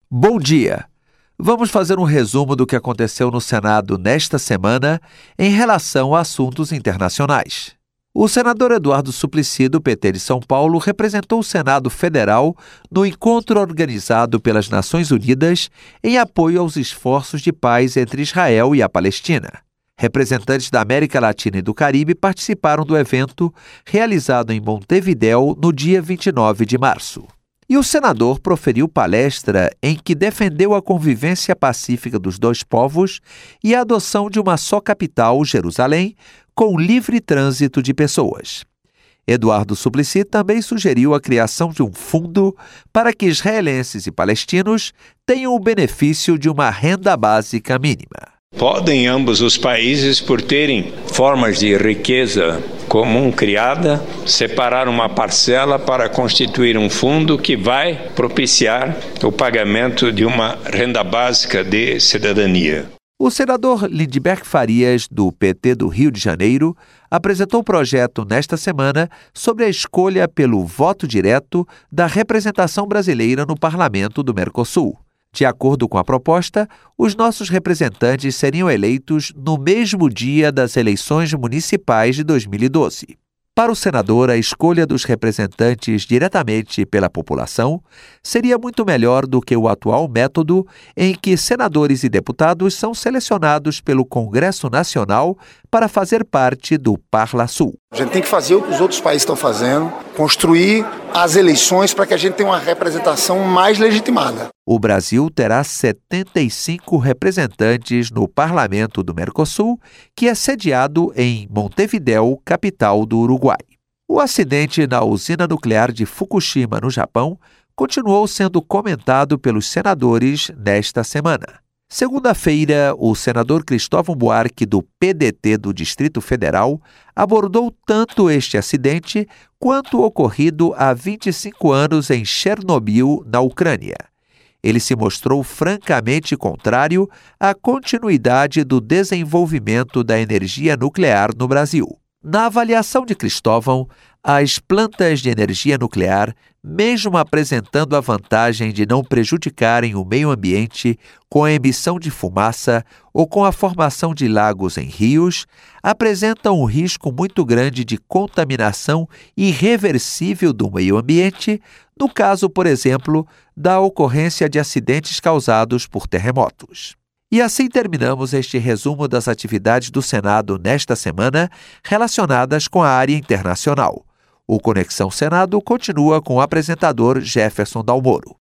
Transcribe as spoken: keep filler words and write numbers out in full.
Bom dia! Vamos fazer um resumo do que aconteceu no Senado nesta semana em relação a assuntos internacionais. O senador Eduardo Suplicy, do P T de São Paulo, representou o Senado Federal no encontro organizado pelas Nações Unidas em apoio aos esforços de paz entre Israel e a Palestina. Representantes da América Latina e do Caribe participaram do evento realizado em Montevidéu no dia vinte e nove de março. E o senador proferiu palestra em que defendeu a convivência pacífica dos dois povos e a adoção de uma só capital, Jerusalém, com livre trânsito de pessoas. Eduardo Suplicy também sugeriu a criação de um fundo para que israelenses e palestinos tenham o benefício de uma renda básica mínima. Podem ambos os países, por terem formas de riqueza comum criada, separar uma parcela para constituir um fundo que vai propiciar o pagamento de uma renda básica de cidadania. O senador Lindeberg Farias, do P T do Rio de Janeiro, apresentou o projeto nesta semana sobre a escolha pelo voto direto da representação brasileira no Parlamento do Mercosul. De acordo com a proposta, os nossos representantes seriam eleitos no mesmo dia das eleições municipais de dois mil e doze. Para o senador, a escolha dos representantes diretamente pela população seria muito melhor do que o atual método em que senadores e deputados são selecionados pelo Congresso Nacional para fazer parte do Parlasul. A gente tem que fazer o que os outros países estão fazendo, construir as eleições para que a gente tenha uma representação mais legitimada. O Brasil terá setenta e cinco representantes no Parlamento do Mercosul, que é sediado em Montevidéu, capital do Uruguai. O acidente na usina nuclear de Fukushima, no Japão, continuou sendo comentado pelos senadores nesta semana. Segunda-feira, o senador Cristóvão Buarque, do P D T do Distrito Federal, abordou tanto este acidente quanto o ocorrido há vinte e cinco anos em Chernobyl, na Ucrânia. Ele se mostrou francamente contrário à continuidade do desenvolvimento da energia nuclear no Brasil. Na avaliação de Cristóvão, as plantas de energia nuclear, mesmo apresentando a vantagem de não prejudicarem o meio ambiente com a emissão de fumaça ou com a formação de lagos em rios, apresentam um risco muito grande de contaminação irreversível do meio ambiente, no caso, por exemplo, da ocorrência de acidentes causados por terremotos. E assim terminamos este resumo das atividades do Senado nesta semana relacionadas com a área internacional. O Conexão Senado continua com o apresentador Jefferson Dalmoro.